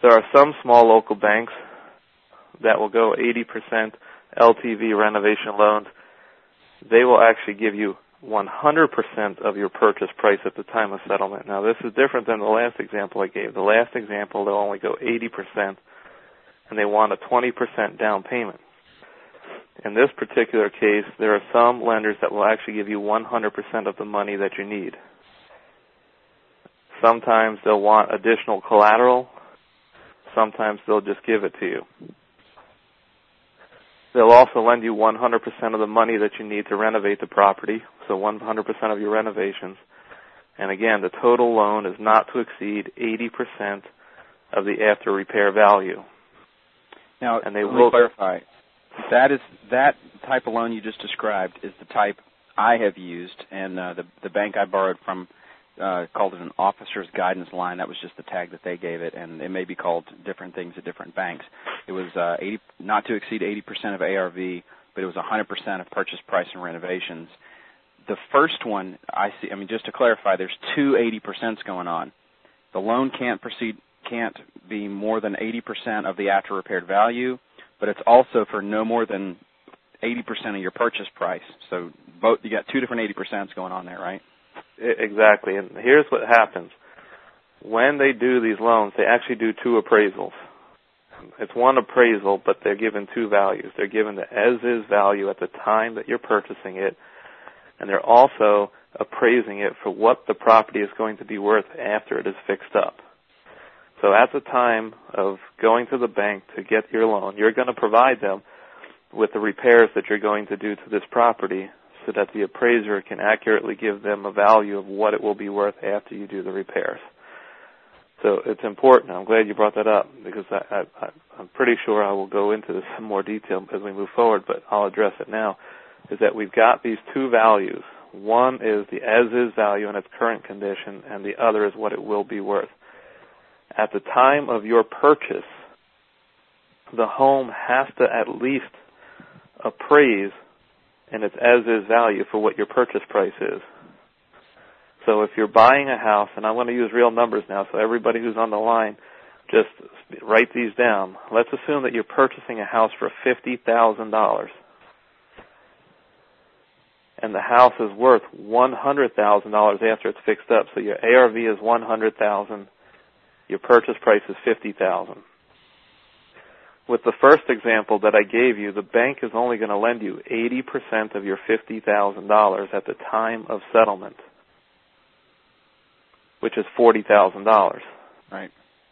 There are some small local banks that will go 80% LTV renovation loans. They will actually give you 100% of your purchase price at the time of settlement. Now, this is different than the last example I gave. The last example, they'll only go 80%, and they want a 20% down payment. In this particular case, there are some lenders that will actually give you 100% of the money that you need. Sometimes they'll want additional collateral. Sometimes they'll just give it to you. They'll also lend you 100% of the money that you need to renovate the property, so 100% of your renovations. And again, the total loan is not to exceed 80% of the after repair value. Now, let me clarify. That type of loan you just described is the type I have used, and the bank I borrowed from called it an officer's guidance line. That was just the tag that they gave it, and it may be called different things at different banks. It was not to exceed 80% of ARV, but it was 100% of purchase price and renovations. The first one, just to clarify, there's two 80% going on. The loan can't be more than 80% of the after repaired value, but it's also for no more than 80% of your purchase price. So you got two different 80% going on there, right? Exactly. And here's what happens. When they do these loans, they actually do two appraisals. It's one appraisal, but they're given two values. They're given the as-is value at the time that you're purchasing it, and they're also appraising it for what the property is going to be worth after it is fixed up. So at the time of going to the bank to get your loan, you're going to provide them with the repairs that you're going to do to this property so that the appraiser can accurately give them a value of what it will be worth after you do the repairs. So it's important. I'm glad you brought that up because I'm pretty sure I will go into this in more detail as we move forward, but I'll address it now, is that we've got these two values. One is the as-is value in its current condition, and the other is what it will be worth. At the time of your purchase, the home has to at least appraise in its as-is value for what your purchase price is. So if you're buying a house, and I want to use real numbers now, so everybody who's on the line, just write these down. Let's assume that you're purchasing a house for $50,000. And the house is worth $100,000 after it's fixed up. So your ARV is $100,000. Your purchase price is $50,000. With the first example that I gave you, the bank is only going to lend you 80% of your $50,000 at the time of settlement, which is $40,000. Right.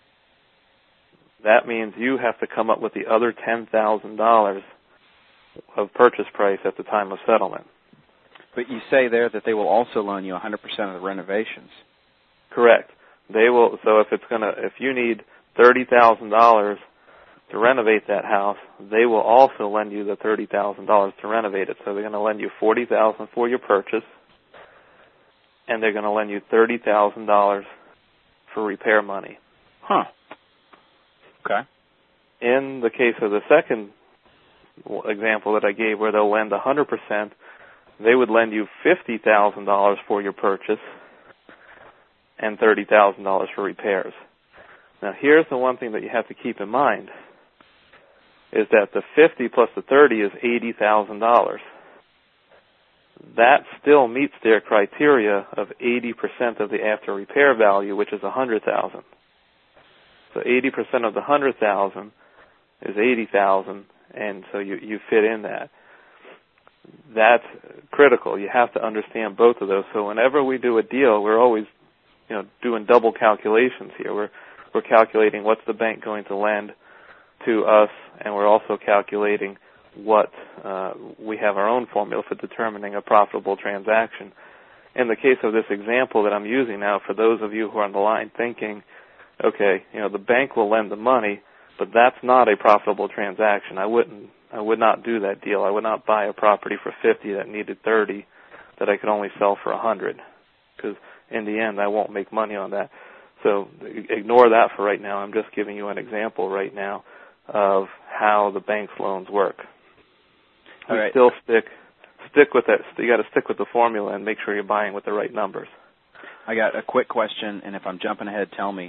That means you have to come up with the other $10,000 of purchase price at the time of settlement. But you say there that they will also loan you 100% of the renovations. Correct. They will. So if you need $30,000 to renovate that house, they will also lend you the $30,000 to renovate it. So they're going to lend you $40,000 for your purchase, and they're going to lend you $30,000 for repair money. Huh. Okay. In the case of the second example that I gave, where they'll lend 100%, they would lend you $50,000 for your purchase and $30,000 for repairs. Now, here's the one thing that you have to keep in mind, is that the 50 plus the 30 is $80,000. That still meets their criteria of 80% of the after repair value, which is $100,000. So 80% of the $100,000 is $80,000, and so you fit in that. That's critical. You have to understand both of those. So whenever we do a deal, we're always, doing double calculations here. We're calculating what's the bank going to lend to us, and we're also calculating what we have our own formula for determining a profitable transaction. In the case of this example that I'm using now, for those of you who are on the line thinking, okay, the bank will lend the money, but that's not a profitable transaction. I would not do that deal. I would not buy a property for $50 that needed $30 that I could only sell for $100, because in the end I won't make money on that. So ignore that for right now. I'm just giving you an example right now of how the bank's loans work. All right. Still stick with that. You got to stick with the formula and make sure you're buying with the right numbers. I got a quick question, and if I'm jumping ahead, tell me.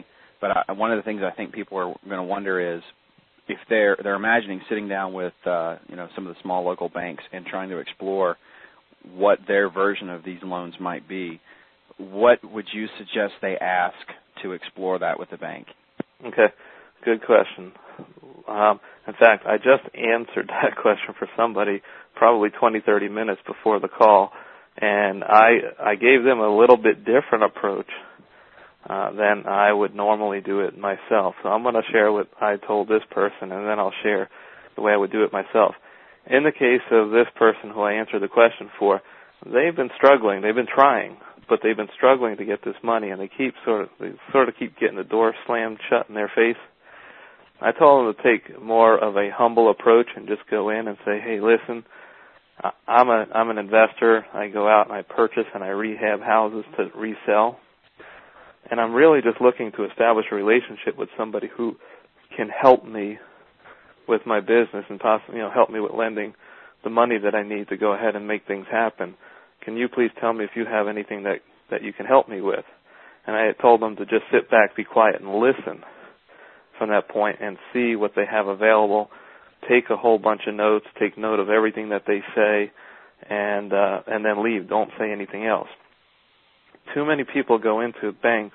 But one of the things I think people are going to wonder is if they're imagining sitting down with some of the small local banks and trying to explore what their version of these loans might be, what would you suggest they ask to explore that with the bank? Okay, good question. In fact, I just answered that question for somebody probably 20, 30 minutes before the call, and I gave them a little bit different approach than I would normally do it myself. So I'm going to share what I told this person, and then I'll share the way I would do it myself. In the case of this person who I answered the question for, they've been struggling. They've been trying, but they've been struggling to get this money, and they sort of keep getting the door slammed shut in their face. I told them to take more of a humble approach and just go in and say, hey, listen, I'm an investor. I go out and I purchase and I rehab houses to resell. And I'm really just looking to establish a relationship with somebody who can help me with my business and possibly, help me with lending the money that I need to go ahead and make things happen. Can you please tell me if you have anything that you can help me with? And I had told them to just sit back, be quiet, and listen from that point and see what they have available. Take a whole bunch of notes, take note of everything that they say, and then leave. Don't say anything else. Too many people go into banks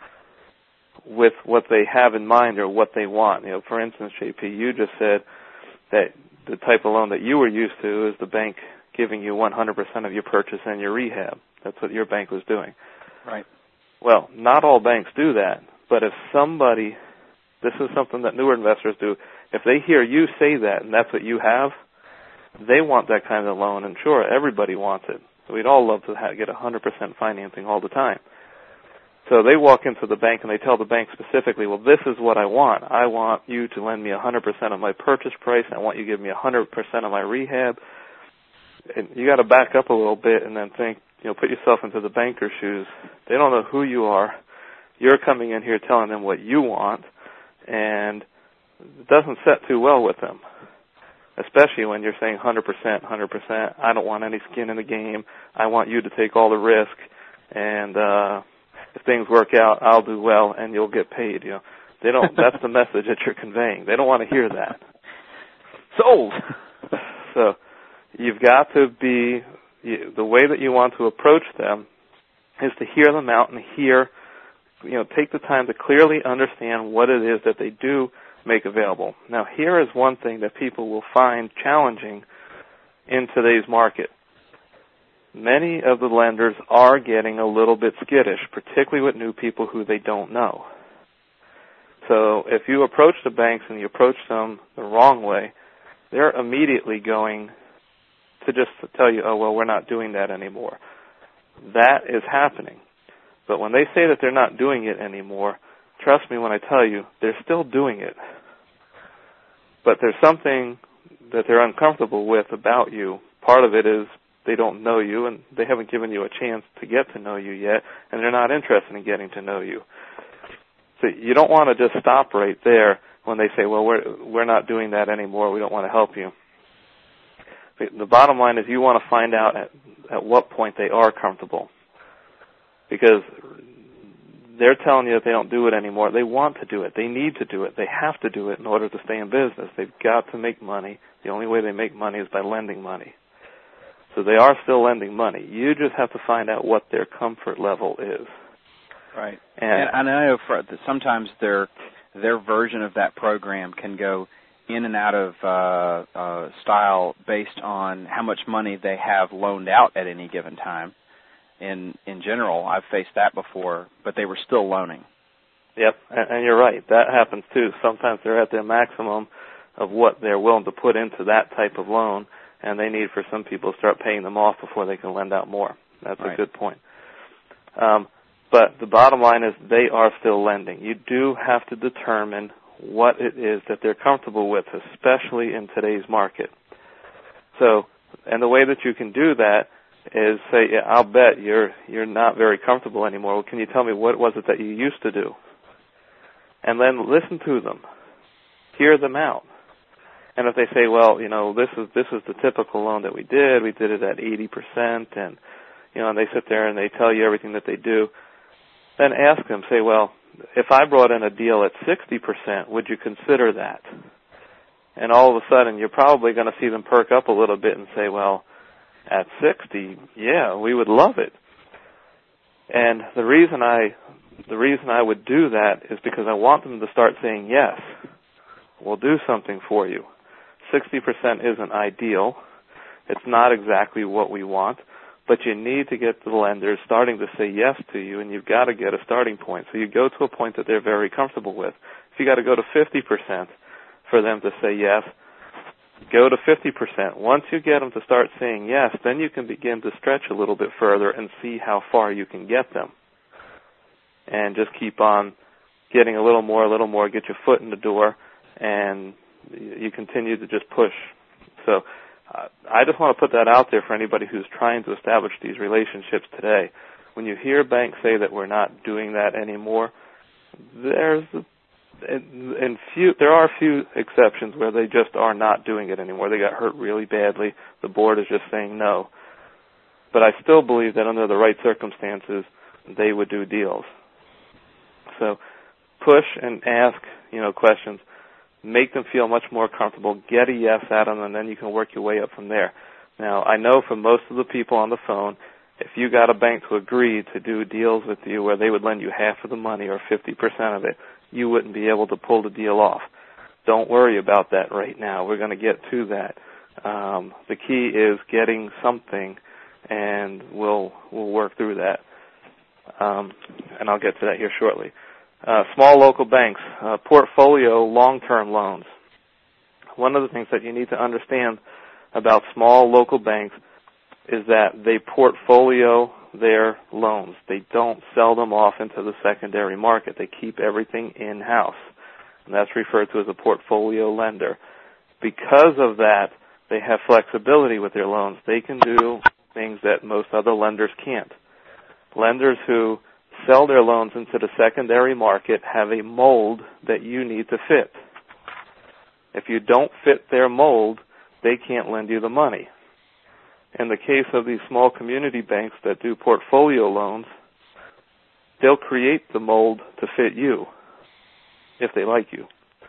with what they have in mind or what they want. For instance, JP, you just said that the type of loan that you were used to is the bank giving you 100% of your purchase and your rehab. That's what your bank was doing. Right. Well, not all banks do that, but if somebody, this is something that newer investors do, if they hear you say that and that's what you have, they want that kind of loan, and sure, everybody wants it. We'd all love to get 100% financing all the time. So they walk into the bank and they tell the bank specifically, well, this is what I want. I want you to lend me 100% of my purchase price. I want you to give me 100% of my rehab. And you got to back up a little bit and then think, put yourself into the banker's shoes. They don't know who you are. You're coming in here telling them what you want, and it doesn't set too well with them, especially when you're saying 100%, 100%. I don't want any skin in the game. I want you to take all the risk, and if things work out, I'll do well, and you'll get paid. They don't. That's the message that you're conveying. They don't want to hear that. Sold. So you've got to be, the way that you want to approach them is to hear them out and take the time to clearly understand what it is that they do make available. Now, here is one thing that people will find challenging in today's market. Many of the lenders are getting a little bit skittish, particularly with new people who they don't know. So if you approach the banks and you approach them the wrong way, they're immediately going to just tell you, oh, well, we're not doing that anymore. That is happening. But when they say that they're not doing it anymore, trust me when I tell you, they're still doing it. But there's something that they're uncomfortable with about you. Part of it is they don't know you, and they haven't given you a chance to get to know you yet, and they're not interested in getting to know you. So you don't want to just stop right there when they say, well, we're not doing that anymore, we don't want to help you. The bottom line is you want to find out at what point they are comfortable. Because they're telling you that they don't do it anymore. They want to do it. They need to do it. They have to do it in order to stay in business. They've got to make money. The only way they make money is by lending money. So they are still lending money. You just have to find out what their comfort level is. Right. And I know that sometimes their version of that program can go in and out of style based on how much money they have loaned out at any given time. In general, I've faced that before, but they were still loaning. Yep, and you're right. That happens too. Sometimes they're at their maximum of what they're willing to put into that type of loan, and they need for some people to start paying them off before they can lend out more. That's right. A good point. But the bottom line is they are still lending. You do have to determine what it is that they're comfortable with, especially in today's market. So, and the way that you can do that is say, yeah, I'll bet you're not very comfortable anymore. Well, can you tell me what was it that you used to do? And then listen to them. Hear them out. And if they say, well, this is the typical loan that we did it at 80%, and and they sit there and they tell you everything that they do, then ask them, say, well, if I brought in a deal at 60%, would you consider that? And all of a sudden, you're probably going to see them perk up a little bit and say, well, at 60, yeah, we would love it. And the reason I would do that is because I want them to start saying, yes, we'll do something for you. 60% isn't ideal. It's not exactly what we want, but you need to get the lenders starting to say yes to you, and you've got to get a starting point. So you go to a point that they're very comfortable with. If you got to go to 50% for them to say yes, go to 50%. Once you get them to start saying yes, then you can begin to stretch a little bit further and see how far you can get them. And just keep on getting a little more, get your foot in the door, and you continue to just push. So I just want to put that out there for anybody who's trying to establish these relationships today. When you hear banks say that we're not doing that anymore, there are a few exceptions where they just are not doing it anymore. They got hurt really badly. The board is just saying no. But I still believe that under the right circumstances, they would do deals. So push and ask, questions. Make them feel much more comfortable. Get a yes out of them, and then you can work your way up from there. Now, I know for most of the people on the phone, if you got a bank to agree to do deals with you where they would lend you half of the money or 50% of it, you wouldn't be able to pull the deal off. Don't worry about that right now. We're going to get to that. The key is getting something, and we'll work through that. And I'll get to that here shortly. Small local banks, portfolio long-term loans. One of the things that you need to understand about small local banks is that they portfolio their loans. They don't sell them off into the secondary market. They keep everything in-house, and that's referred to as a portfolio lender. Because of that, they have flexibility with their loans. They can do things that most other lenders can't. Lenders who sell their loans into the secondary market have a mold that you need to fit. If you don't fit their mold, they can't lend you the money. In the case of these small community banks that do portfolio loans, they'll create the mold to fit you if they like you.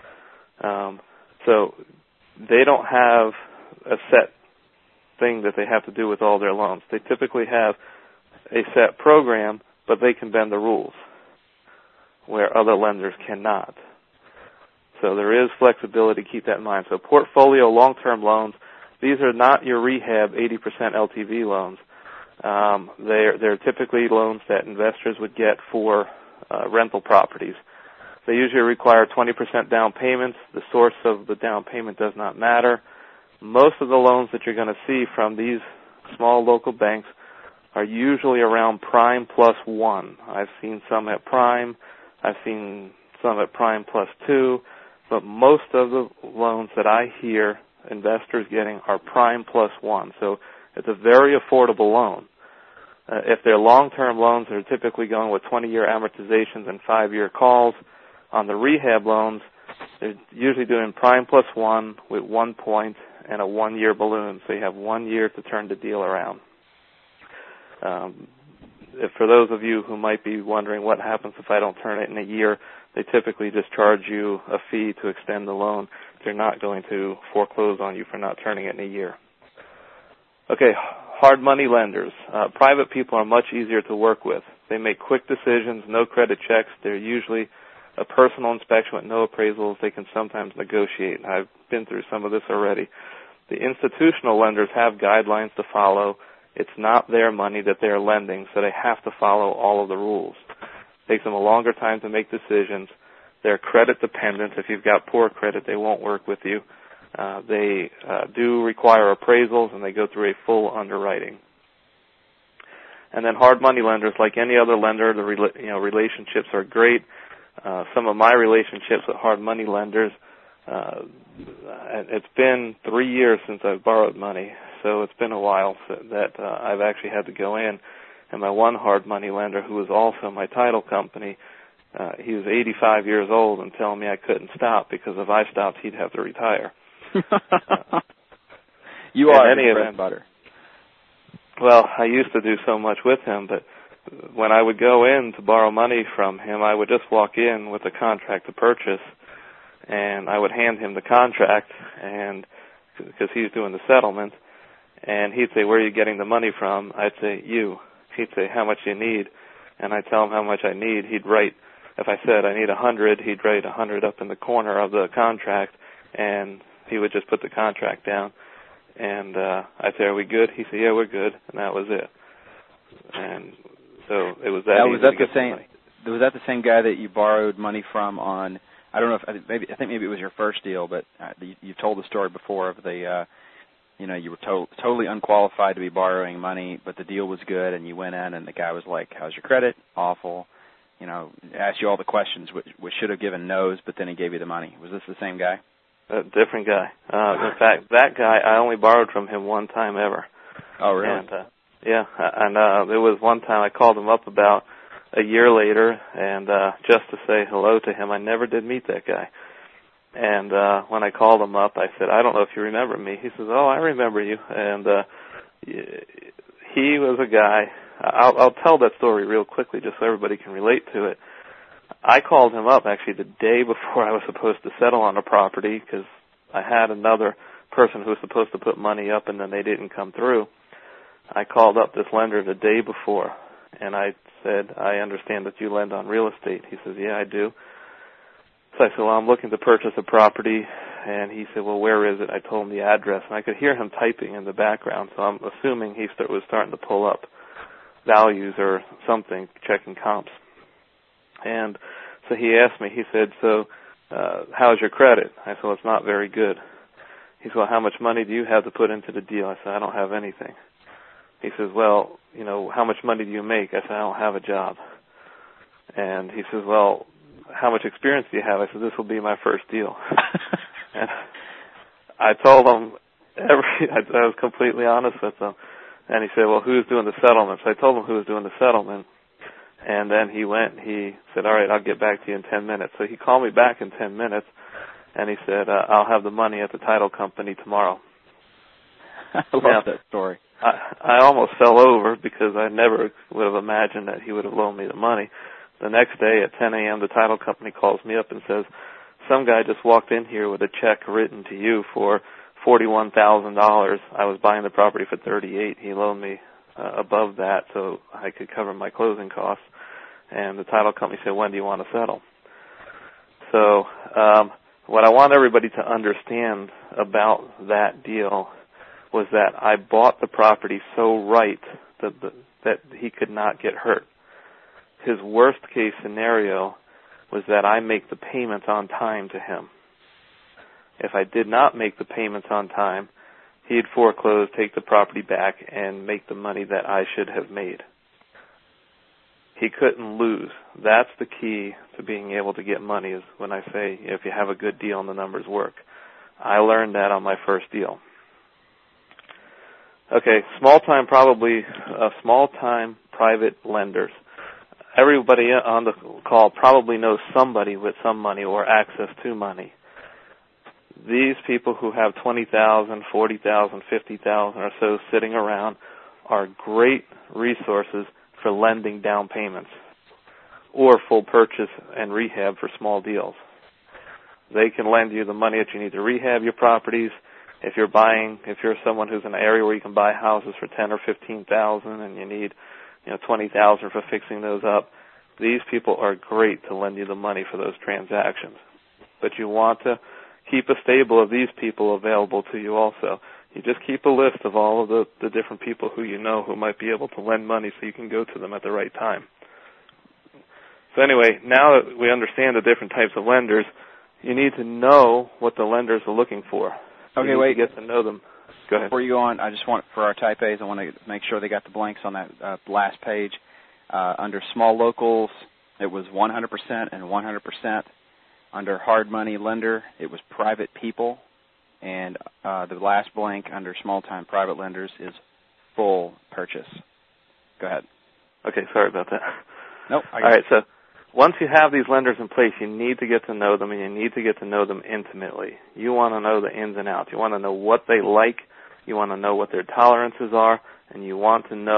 So they don't have a set thing that they have to do with all their loans. They typically have a set program, but they can bend the rules where other lenders cannot. So there is flexibility. Keep that in mind. So portfolio long-term loans, these are not your rehab 80% LTV loans. They're typically loans that investors would get for rental properties. They usually require 20% down payments. The source of the down payment does not matter. Most of the loans that you're going to see from these small local banks are usually around prime plus 1. I've seen some at prime. I've seen some at prime plus 2. But most of the loans that I hear investors getting are prime plus 1. So it's a very affordable loan. If they're long-term loans, they're typically going with 20-year amortizations and 5-year calls. On the rehab loans, they're usually doing prime plus 1 with 1 point and a 1-year balloon. So you have 1 year to turn the deal around. For those of you who might be wondering what happens if I don't turn it in a year, they typically just charge you a fee to extend the loan. They're not going to foreclose on you for not turning it in a year. Okay, hard money lenders. Private people are much easier to work with. They make quick decisions, no credit checks. They're usually a personal inspection with no appraisals. They can sometimes negotiate. I've been through some of this already. The institutional lenders have guidelines to follow. It's not their money that they're lending, so they have to follow all of the rules. It takes them a longer time to make decisions. They're credit dependent. If you've got poor credit, they won't work with you. They do require appraisals, and they go through a full underwriting. And then hard money lenders, like any other lender, the relationships are great. Some of my relationships with hard money lenders, it's been 3 years since I've borrowed money. So it's been a while that I've actually had to go in. And my one hard money lender, who was also my title company, he was 85 years old and telling me I couldn't stop because if I stopped, he'd have to retire. You are any bread and butter. Well, I used to do so much with him, but when I would go in to borrow money from him, I would just walk in with a contract to purchase, and I would hand him the contract, and because he's doing the settlement, and he'd say, "Where are you getting the money from?" I'd say, "You." He'd say, "How much do you need?" And I'd tell him how much I need. He'd write, if I said I need 100, he'd write 100 up in the corner of the contract, and he would just put the contract down. And I'd say, "Are we good?" He'd say, "Yeah, we're good," and that was it. And so it was that. Was that the same? Was that the same guy that you borrowed money from on? I don't know if I think maybe it was your first deal, but you told the story before of the. You were totally unqualified to be borrowing money, but the deal was good, and you went in, and the guy was like, "How's your credit?" "Awful." Asked you all the questions, which should have given no's, but then he gave you the money. Was this the same guy? A different guy. In fact, that guy, I only borrowed from him one time ever. Oh, really? And, there was one time I called him up about a year later, and just to say hello to him. I never did meet that guy. And when I called him up, I said, "I don't know if you remember me." He says, "Oh, I remember you." And he was a guy. I'll tell that story real quickly just so everybody can relate to it. I called him up actually the day before I was supposed to settle on a property because I had another person who was supposed to put money up and then they didn't come through. I called up this lender the day before, and I said, "I understand that you lend on real estate." He says, "Yeah, I do." So I said, "Well, I'm looking to purchase a property." And he said, "Well, where is it?" I told him the address, and I could hear him typing in the background, so I'm assuming he was starting to pull up values or something, checking comps. And so he asked me, he said, "So how's your credit?" I said, "Well, it's not very good." He said, "Well, how much money do you have to put into the deal?" I said, "I don't have anything." He says, "Well, how much money do you make?" I said, "I don't have a job." And he says, "Well, how much experience do you have?" I said, "This will be my first deal." And I told him I was completely honest with him. And he said, "Well, who's doing the settlement?" So I told him who was doing the settlement. And then he said, "All right, I'll get back to you in 10 minutes. So he called me back in 10 minutes, and he said, "I'll have the money at the title company tomorrow." I love that story. I almost fell over because I never would have imagined that he would have loaned me the money. The next day at 10 a.m., the title company calls me up and says, "Some guy just walked in here with a check written to you for $41,000. I was buying the property for $38,000. He loaned me above that so I could cover my closing costs." And the title company said, "When do you want to settle?" So what I want everybody to understand about that deal was that I bought the property so right that he could not get hurt. His worst case scenario was that I make the payments on time to him. If I did not make the payments on time, he'd foreclose, take the property back, and make the money that I should have made. He couldn't lose. That's the key to being able to get money, is when I say if you have a good deal and the numbers work. I learned that on my first deal. Okay, small-time private lenders. Everybody on the call probably knows somebody with some money or access to money. These people who have $20,000, $40,000, $50,000 or so sitting around are great resources for lending down payments or full purchase and rehab for small deals. They can lend you the money that you need to rehab your properties. If you're someone who's in an area where you can buy houses for $10,000 or $15,000 and you need $20,000 for fixing those up, these people are great to lend you the money for those transactions. But you want to keep a stable of these people available to you also. You just keep a list of all of the different people who you know who might be able to lend money so you can go to them at the right time. So anyway, now that we understand the different types of lenders, you need to know what the lenders are looking for. Okay, wait. Get to know them. Go ahead. Before you go on, I just want, for our type A's, I want to make sure they got the blanks on that last page. Under small locals, it was 100% and 100%. Under hard money lender, it was private people. And the last blank under small-time private lenders is full purchase. Go ahead. Okay, sorry about that. Nope. All right, so once you have these lenders in place, you need to get to know them, and you need to get to know them intimately. You want to know the ins and outs. You want to know what they like. You want to know what their tolerances are, and you want to know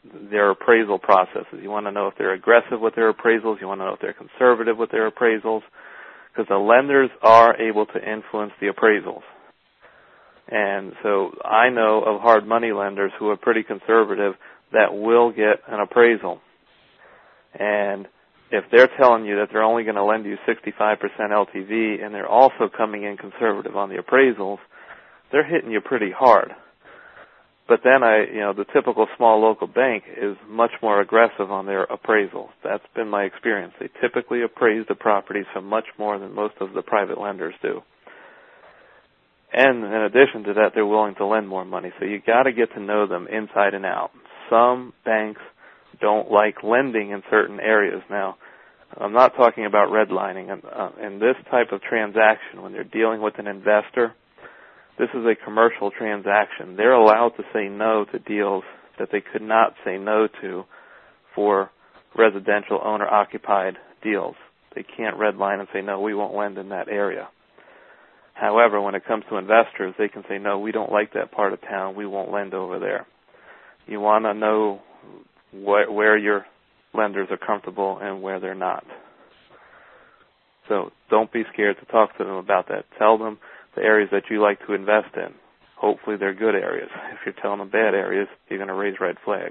their appraisal processes. You want to know if they're aggressive with their appraisals. You want to know if they're conservative with their appraisals, because the lenders are able to influence the appraisals. And so I know of hard money lenders who are pretty conservative that will get an appraisal. And if they're telling you that they're only going to lend you 65% LTV and they're also coming in conservative on the appraisals, they're hitting you pretty hard. But then the typical small local bank is much more aggressive on their appraisals. That's been my experience. They typically appraise the properties for much more than most of the private lenders do. And in addition to that, they're willing to lend more money. So you got to get to know them inside and out. Some banks don't like lending in certain areas. Now, I'm not talking about redlining. In this type of transaction, when they're dealing with an investor, this is a commercial transaction. They're allowed to say no to deals that they could not say no to for residential owner-occupied deals. They can't redline and say, no, we won't lend in that area. However, when it comes to investors, they can say, no, we don't like that part of town. We won't lend over there. You want to know where your lenders are comfortable and where they're not. So don't be scared to talk to them about that. Tell them the areas that you like to invest in. Hopefully they're good areas. If you're telling them bad areas, you're going to raise red flags.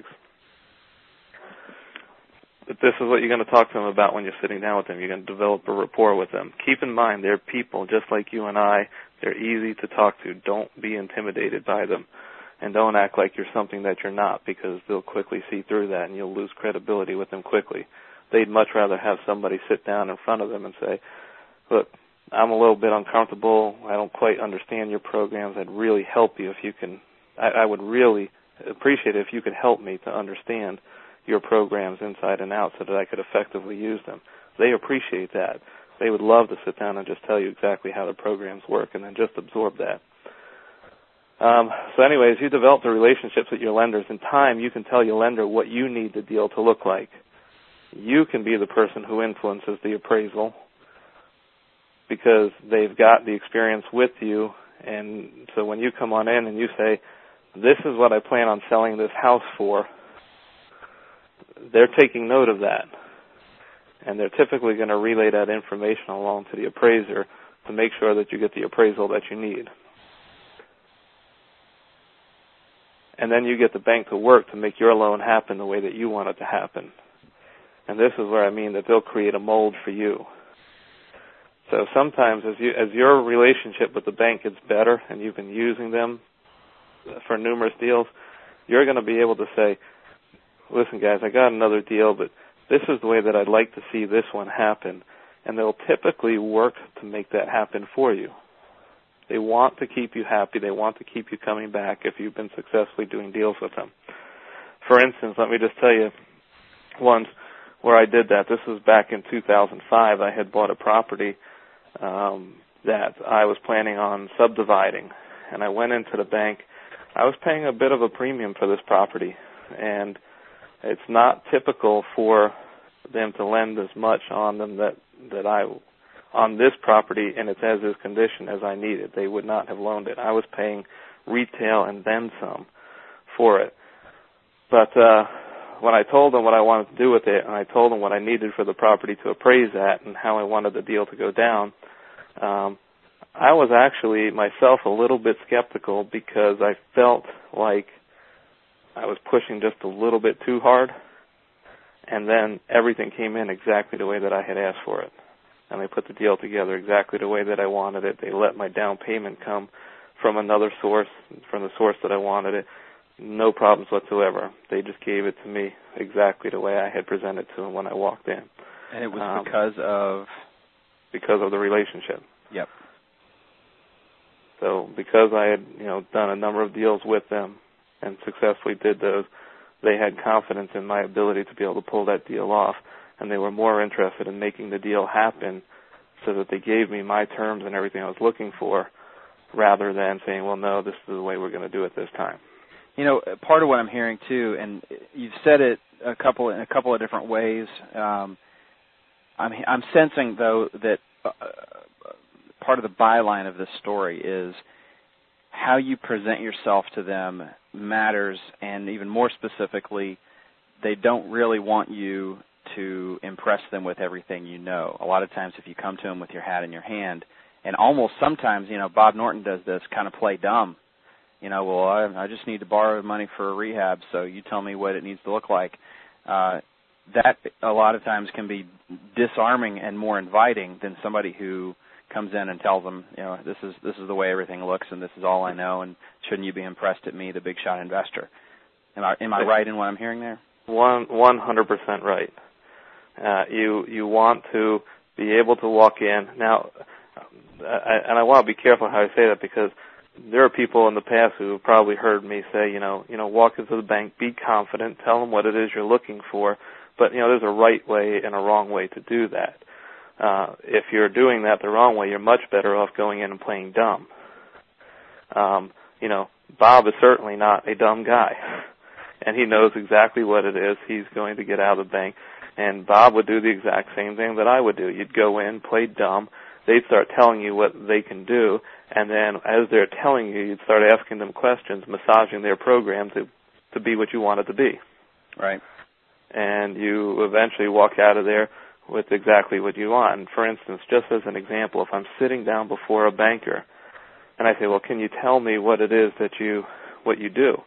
But this is what you're going to talk to them about when you're sitting down with them. You're going to develop a rapport with them. Keep in mind, they're people just like you and I. They're easy to talk to. Don't be intimidated by them. And don't act like you're something that you're not, because they'll quickly see through that and you'll lose credibility with them quickly. They'd much rather have somebody sit down in front of them and say, look, I'm a little bit uncomfortable. I don't quite understand your programs. I'd really help you if you can. I would really appreciate it if you could help me to understand your programs inside and out so that I could effectively use them. They appreciate that. They would love to sit down and just tell you exactly how the programs work and then just absorb that. So anyways, you develop the relationships with your lenders. In time, you can tell your lender what you need the deal to look like. You can be the person who influences the appraisal because they've got the experience with you. And so when you come on in and you say, this is what I plan on selling this house for, they're taking note of that. And they're typically going to relay that information along to the appraiser to make sure that you get the appraisal that you need. And then you get the bank to work to make your loan happen the way that you want it to happen. And this is where I mean that they'll create a mold for you. So sometimes as your relationship with the bank gets better and you've been using them for numerous deals, you're going to be able to say, listen, guys, I got another deal, but this is the way that I'd like to see this one happen. And they'll typically work to make that happen for you. They want to keep you happy. They want to keep you coming back if you've been successfully doing deals with them. For instance, let me just tell you once where I did that. This was back in 2005. I had bought a property that I was planning on subdividing. And I went into the bank. I was paying a bit of a premium for this property. And it's not typical for them to lend as much on them on this property in its as-is condition as I needed. They would not have loaned it. I was paying retail and then some for it. But when I told them what I wanted to do with it, and I told them what I needed for the property to appraise at and how I wanted the deal to go down, I was actually myself a little bit skeptical because I felt like I was pushing just a little bit too hard, and then everything came in exactly the way that I had asked for it. And they put the deal together exactly the way that I wanted it. They let my down payment come from another source, from the source that I wanted it. No problems whatsoever. They just gave it to me exactly the way I had presented to them when I walked in. And it was because of? Because of the relationship. Yep. So because I had, done a number of deals with them and successfully did those, they had confidence in my ability to be able to pull that deal off. And they were more interested in making the deal happen so that they gave me my terms and everything I was looking for rather than saying, well, no, this is the way we're going to do it this time. Part of what I'm hearing, too, and you've said it in a couple of different ways, I'm sensing, though, that part of the byline of this story is how you present yourself to them matters, and even more specifically, they don't really want you to impress them with everything you know. A lot of times if you come to them with your hat in your hand, and almost sometimes, Bob Norton does this, kind of play dumb. Well, I just need to borrow money for a rehab, so you tell me what it needs to look like. That a lot of times can be disarming and more inviting than somebody who comes in and tells them, this is the way everything looks, and this is all I know, and shouldn't you be impressed at me, the big shot investor? Am I right in what I'm hearing there? 100% right. You want to be able to walk in now, and I want to be careful how I say that, because there are people in the past who have probably heard me say, walk into the bank, be confident, tell them what it is you're looking for. But, there's a right way and a wrong way to do that. If you're doing that the wrong way, you're much better off going in and playing dumb. Bob is certainly not a dumb guy, and he knows exactly what it is he's going to get out of the bank. And Bob would do the exact same thing that I would do. You'd go in, play dumb. They'd start telling you what they can do, and then as they're telling you, you'd start asking them questions, massaging their program to be what you want it to be. Right. And you eventually walk out of there with exactly what you want. And for instance, just as an example, if I'm sitting down before a banker and I say, well, can you tell me what it is what you do?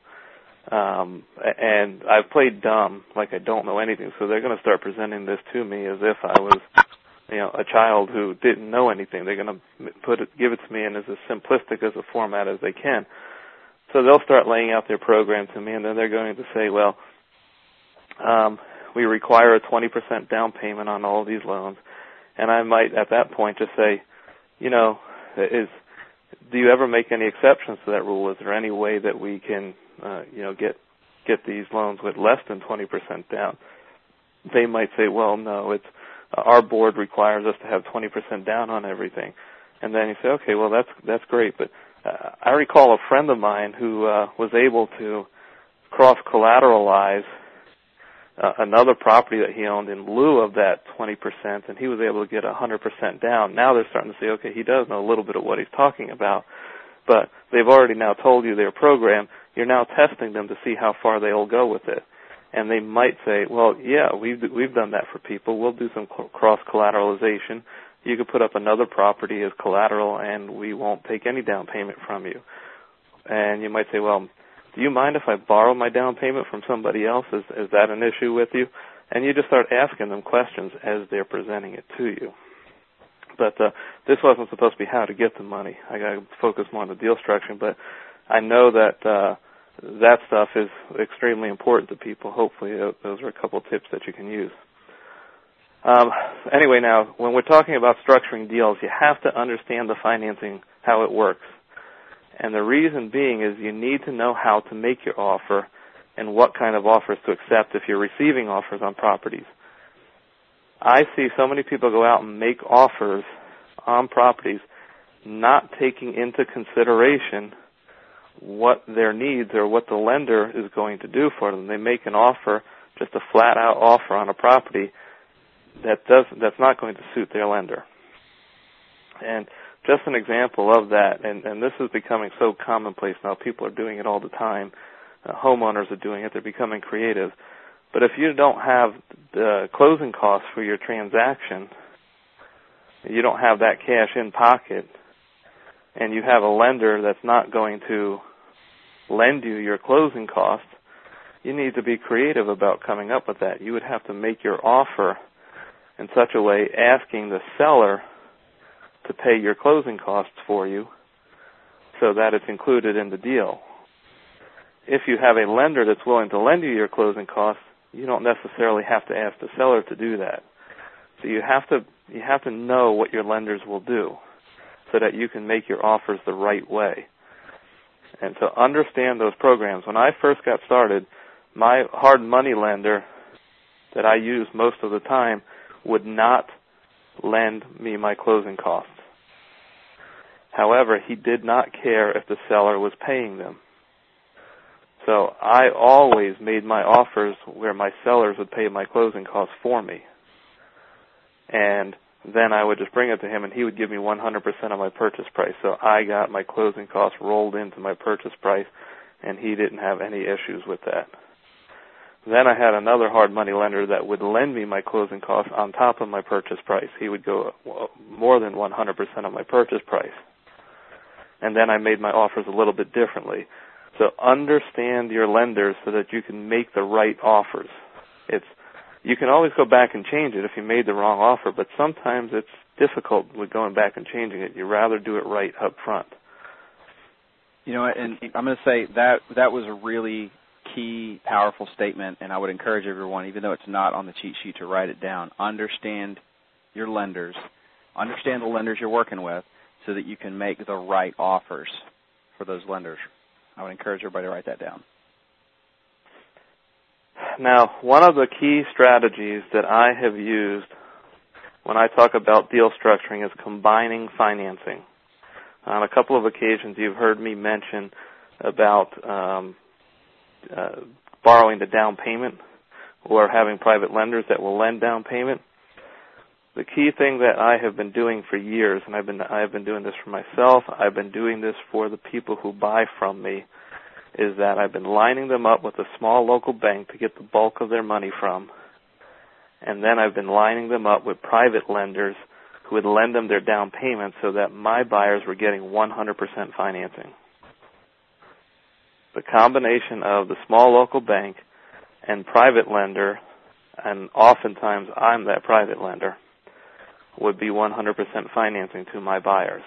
And I've played dumb, like I don't know anything, so they're going to start presenting this to me as if I was, a child who didn't know anything. They're going to give it to me in as simplistic as a format as they can. So they'll start laying out their program to me, and then they're going to say, well, we require a 20% down payment on all of these loans. And I might at that point just say, do you ever make any exceptions to that rule? Is there any way that we can, get these loans with less than 20% down? They might say, well, no, our board requires us to have 20% down on everything. And then you say, okay, well, that's great. But I recall a friend of mine who was able to cross-collateralize another property that he owned in lieu of that 20%, and he was able to get 100% down. Now they're starting to say, okay, he does know a little bit of what he's talking about, but they've already now told you their program. You're now testing them to see how far they'll go with it. And they might say, well, yeah, we've done that for people. We'll do some cross-collateralization. You could put up another property as collateral, and we won't take any down payment from you. And you might say, well, do you mind if I borrow my down payment from somebody else? Is that an issue with you? And you just start asking them questions as they're presenting it to you. But this wasn't supposed to be how to get the money. I got to focus more on the deal structuring, but I know that that stuff is extremely important to people. Hopefully those are a couple of tips that you can use. Anyway, now, when we're talking about structuring deals, you have to understand the financing, how it works. And the reason being is you need to know how to make your offer and what kind of offers to accept if you're receiving offers on properties. I see so many people go out and make offers on properties not taking into consideration what their needs or what the lender is going to do for them. They make an offer, just a flat-out offer on a property that's not going to suit their lender. And just an example of that, and this is becoming so commonplace now, people are doing it all the time. Homeowners are doing it. They're becoming creative. But if you don't have the closing costs for your transaction, you don't have that cash in pocket, and you have a lender that's not going to lend you your closing costs, you need to be creative about coming up with that. You would have to make your offer in such a way asking the seller to pay your closing costs for you so that it's included in the deal. If you have a lender that's willing to lend you your closing costs, you don't necessarily have to ask the seller to do that. So you have to know what your lenders will do so that you can make your offers the right way. And so understand those programs. When I first got started, my hard money lender that I used most of the time would not lend me my closing costs. However, he did not care if the seller was paying them. So I always made my offers where my sellers would pay my closing costs for me. And then I would just bring it to him, and he would give me 100% of my purchase price. So I got my closing costs rolled into my purchase price, and he didn't have any issues with that. Then I had another hard money lender that would lend me my closing costs on top of my purchase price. He would go more than 100% of my purchase price. And then I made my offers a little bit differently. So understand your lenders so that you can make the right offers. You can always go back and change it if you made the wrong offer, but sometimes it's difficult with going back and changing it. You'd rather do it right up front. You know, and I'm going to say that was a really key, powerful statement, and I would encourage everyone, even though it's not on the cheat sheet, to write it down. Understand your lenders. Understand the lenders you're working with so that you can make the right offers for those lenders. I would encourage everybody to write that down. Now, one of the key strategies that I have used when I talk about deal structuring is combining financing. On a couple of occasions, you've heard me mention about borrowing the down payment or having private lenders that will lend down payment. The key thing that I have been doing for years, and I have been doing this for myself, I've been doing this for the people who buy from me, is that I've been lining them up with a small local bank to get the bulk of their money from, and then I've been lining them up with private lenders who would lend them their down payment so that my buyers were getting 100% financing. The combination of the small local bank and private lender, and oftentimes I'm that private lender, would be 100% financing to my buyers.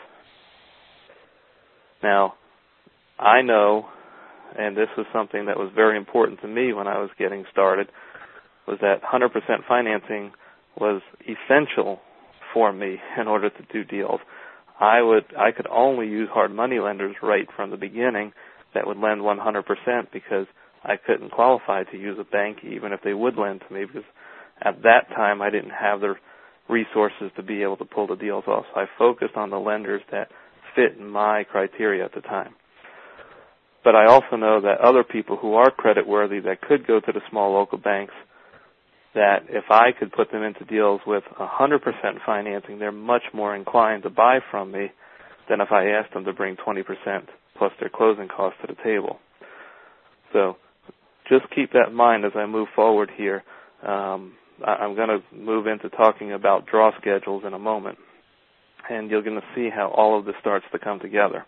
Now, I know, and this was something that was very important to me when I was getting started, was that 100% financing was essential for me in order to do deals. I could only use hard money lenders right from the beginning that would lend 100% because I couldn't qualify to use a bank even if they would lend to me, because at that time I didn't have the resources to be able to pull the deals off. So I focused on the lenders that fit my criteria at the time. But I also know that other people who are creditworthy that could go to the small local banks, that if I could put them into deals with 100% financing, they're much more inclined to buy from me than if I asked them to bring 20% plus their closing costs to the table. So just keep that in mind as I move forward here. I'm going to move into talking about draw schedules in a moment, and you're going to see how all of this starts to come together.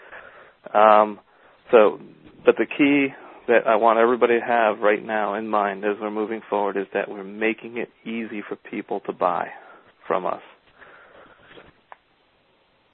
But the key that I want everybody to have right now in mind as we're moving forward is that we're making it easy for people to buy from us.